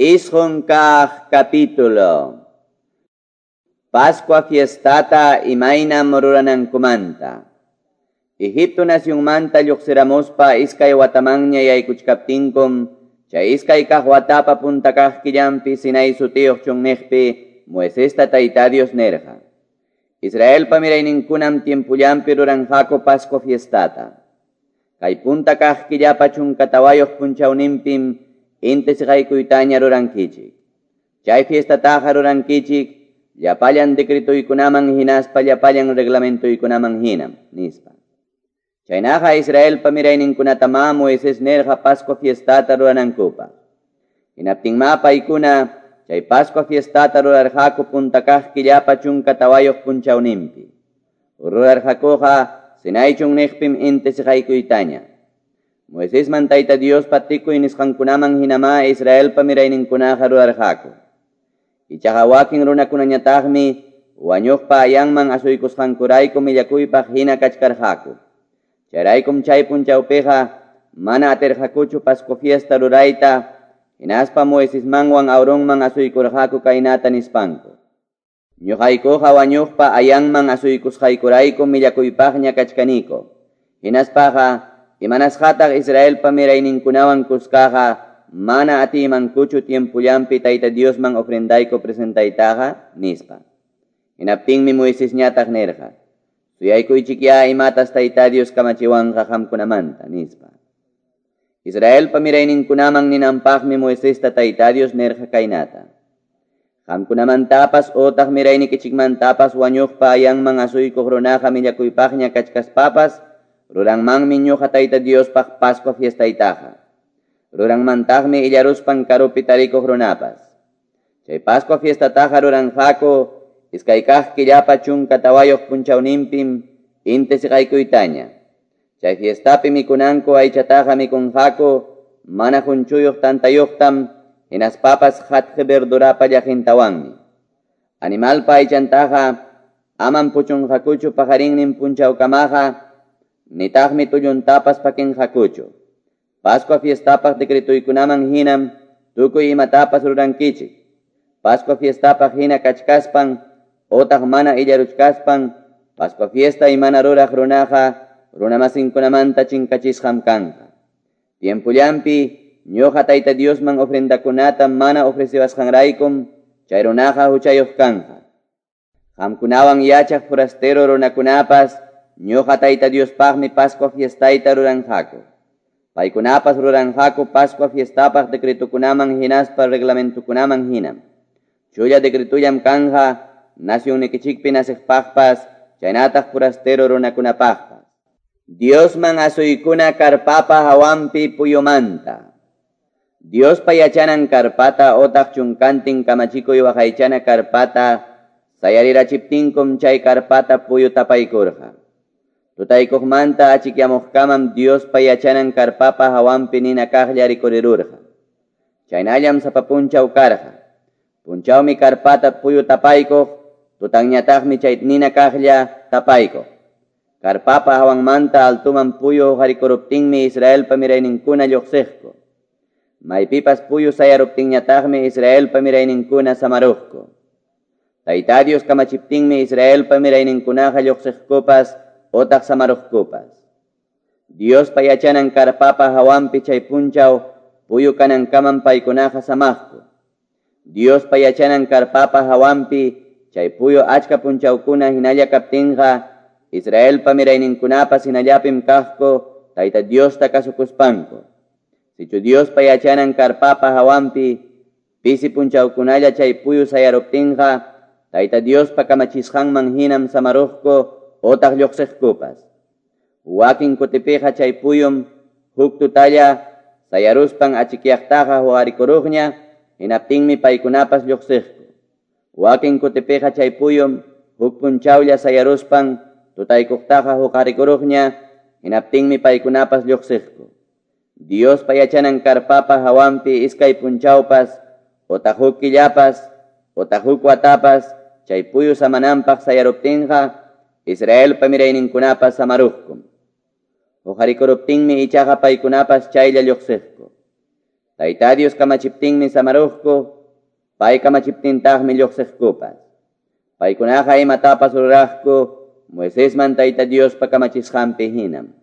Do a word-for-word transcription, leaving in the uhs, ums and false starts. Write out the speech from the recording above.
Isqonkaj capítulo. Pascua fiestata imaynam ruranankumanta. Egipto nacionmanta lluqsiramuspa iskay watamanña yaykuchkaptinkum, chay iskay kaq watapa puntakaq killampi Sinai sutiyuq chunniqpi Moisesta tayta Dios nerja. Israelpa mirayninkunam tiempullampi ruranqaku Pascua fiestata. Kay puntakaq killapa chunkatawayuq punchawninpim inti siqaykuytaña rurankichik. Chay fiestataqa rurankichik llapallan decretuykunaman hinaspa llapallan reglamentuykunaman hinam nispa. Chaynaqa Israelpa mirayninkunata ma Moises nerja Pascua fiestata ruranankupa. Hinaptinma paykuna chay Pascua fiestata rurarqaku puntakaq killapa chunkatawayuq punchawninpi. Rurarqakuqa Sinai chunniqpim inti siqaykuytaña. Moisés man tayta Dios patikuy nisqankunaman hinama Israelpa mirayninkunaqa rurarqaku. Ichaqa wakin runakunañataqmi wañuqpa ayanman asuykusqankurayku millakuypaq hina kachkarqaku. Chayraykum chay punchawpiqa mana atirqakuchu Pascua fiesta rurayta, hinaspa Moisésmanwan Aaronman asuykurqaku kaynata nispanku. Ñuqaykuqa wañuqpa ayanman asuykusqaykurayku millakuypaqña kachkaniku. Hinaspaqa imanasqataq Israelpa mirayninkunawan kuskaqa mana atimankuchu tiempullampi tayta Diosman ofrendayku presentaytaqa nispa. Hinaptinmi Moisés ñataq nerqa, suyaykuychikya imatas tayta Dios kamachiwanqa qamkunamanta nispa. Israelpa mirayninkunaman ninanpaqmi Moisesta tayta Dios nerqa kaynata. Qamkunamantapas otaq miraynikichikmantapas wañuqpa ayanman asuykuq runaqa millakuypaqña kachkaspapas rurangmanmi ñuqa tayta Diospaq Pascua fiestaytaqa. Rurangmantaqmi illaruspan karupi tarikuq runapas. Chay Pascua fiestataqa ruranqaku iskay kaq killapa chunkatawayuq punchawninpim inti siqaykuytaña. Chay fiestapi mikunanku aychataqa mikunqaku mana hunchuyuq tantayuqtam hinaspapas hatqi verdurapa llaqintawanmi. Animalpa aychantaqa aman puchunqakuchu pajarinnin punchawkamaqa nitaqmi tulluntapas pakinqakuchu. Pascua fiestapaq decretuykunaman hinam tukuy imatapas rurankichik. Pascua fiestapaq hina kachkaspan otaq mana illaruchkaspan Pascua fiesta imana ruraq runaqa runamasinkunamanta chinkachisqam kanqa. Tiempullampi ñuqa tayta Diosman ofrendakunata mana ofreciwasqanraykum chay runaqa huchayuq kanqa. Qamkunawan yachaq forastero runakunapas ñuqa tayta Diospaqmi Pascua fiestayta ruranqaku. Paykunapas ruranqaku Pascua fiestapaq decretukunaman hinaspa reglamentukunaman hinam. Chulla decretuyam kanja nacionnikichikpi nasiqpaqpas chaynataq forastero runakunapaqpas. Diosman asuykuna karpapa hawanpi puyumanta. Diospa yachanan karpata otaq chunkantin kamachikuy waqaychana karpata sayarirachiptinkum chay karpata puyu tapaykurqa. Tutaykuqmanta achikyamuqkamam Diospa yachanan karpapa hawanpi nina kaqlla rikurirurqa. Chaynallam sapa punchaw karqa. Punchawmi karpata puyu tapaykuq, tutanñataqmi chay nina kaqlla tapaykuq. Karpapa hawanmanta altuman puyu qarikuruptinmi Israelpa mirayninkuna lluqsiqku. Maypipas puyu sayaruptinñataqmi Israelpa mirayninkuna samaruqku. Tayta Dios kamachiptinmi Israelpa mirayninkunaqa lluqsiqkupas otaq samaruqkupas. Diospa yachanan karpapa hawanpi chay punchaw puyu kanankaman paykunaqa samaqku. Diospa yachanan karpapa hawanpi chay puyu achka punchawkuna hinalla kaptinqa Israelpa mirayninkunapas hinallapim kaqku tayta Diosta kasukuspanku. Sichu Diospa yachanan karpapa hawanpi pisi punchawkunalla chay puyu sayaruptinqa tayta Diospa kamachisqanman hinam samaruqku otaq lluqsiqkupas. Wakin kutipiqa chay puyum huk tutalla sayaruspan achikyaqtaqa huqarikuruqña hinaptinmi paykunapas lluqsiqku. Wakin kutipiqa chay puyum huk punchawlla sayaruspan tutaykuqtaqa huqarikuruqña hinaptinmi paykunapas lluqsiqku. Diospa yachanan karpapa hawanpi iskay punchawpas otaq huk killapas otaq huk watapas chay puyu samananpaq sayaruptinqa Israelpa mirayninkunapas samaruqkum. Huqarikuruptinmi ichaqa paykunapas chaylla lluqsiqku. Tayta Dios kamachiptinmi samarujku, pay kamachiptintaqmi lluqsiqkupas. Paykunaqa imatapas ruraqku, Moisesman Tayta Dios pa kamachisqanpi hinam.